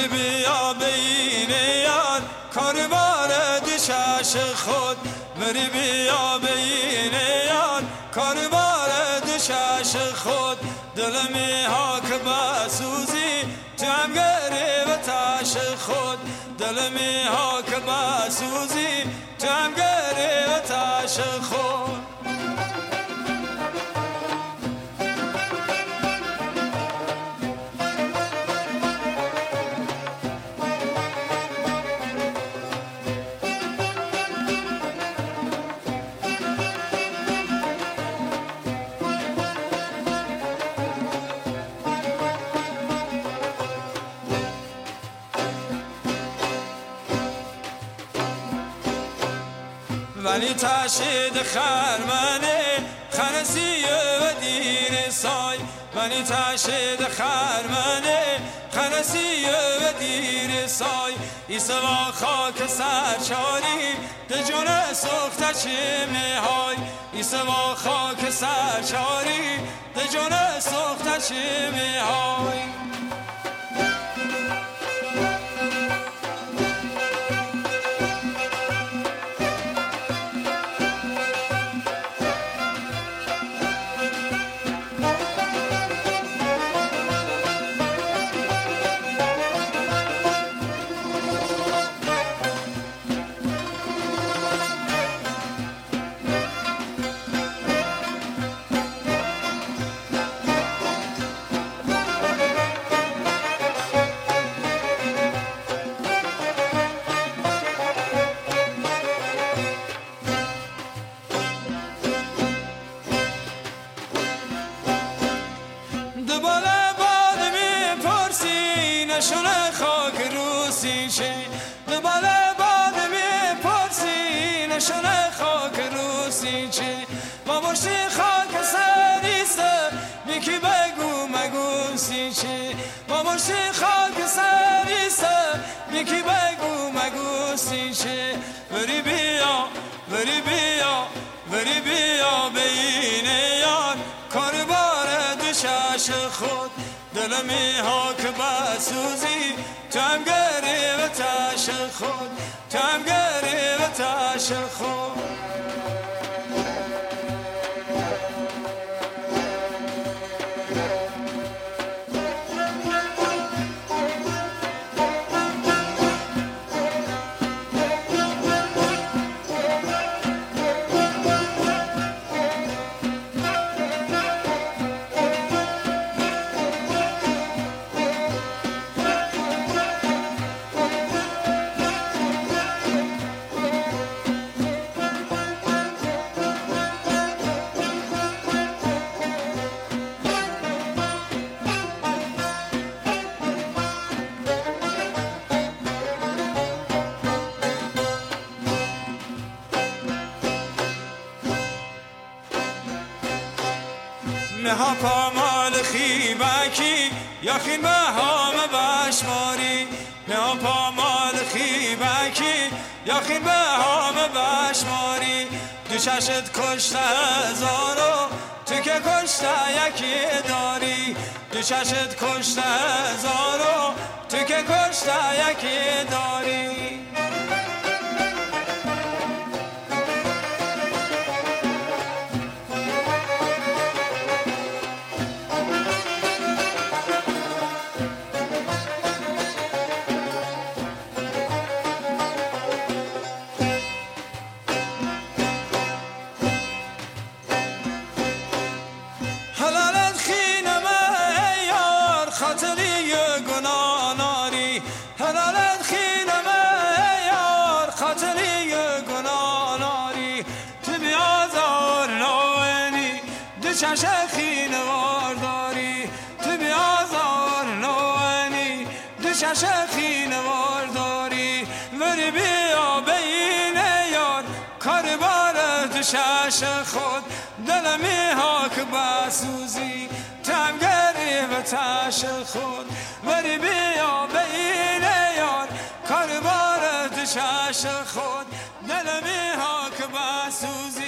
بری بیا بین یار کاربار دوشش خود بری بیا بین یار کاربار دوشش خود دلمی ها که بسوزی تو هم گریبتش خود دلمی ها که بسوزی تو هم گریبتش خود ولی تشید خرمنه خنسی و دیر سای ولی تشید خرمنه خنسی و دیر سای ایسوا خاک سرچاری دجون سخت چیمه های ایسوا خاک سرچاری دجون سخت چیمه های نشونه خاک روسی چه دباله باد میپرسی نشونه خاک روسی چه با مشتی خاک سریسته میکی بگو مگو سی چه با مشتی خاک سریسته میکی بگو مگو سی چه بری بیا بری بیا بری بیا بین یار کاربار دوشش خود دلمی ها که بسوزی تو هم گریبتش خود تو هم گریبتش خود نها پامال خیبکی یخین به هام بشماری نها پامال خیبکی یخین به هام بشماری دو چشت کشته هزارو تو که کشته یکی داری دو چشت کشته هزارو تو که کشته یکی داری خاطری گناه ناری حلالت خینم یار خاطری گناه ناری تو بیازار نوینی دو چش خینوار داری تو بیازار نوینی دو چش خینوار داری وری بیا بین یار کاربار دو چش خود دلمی ها که بسوزی تم گریبتش خود وری بیا بین یار کاربار دوشش خود دلمی ها که بسوزی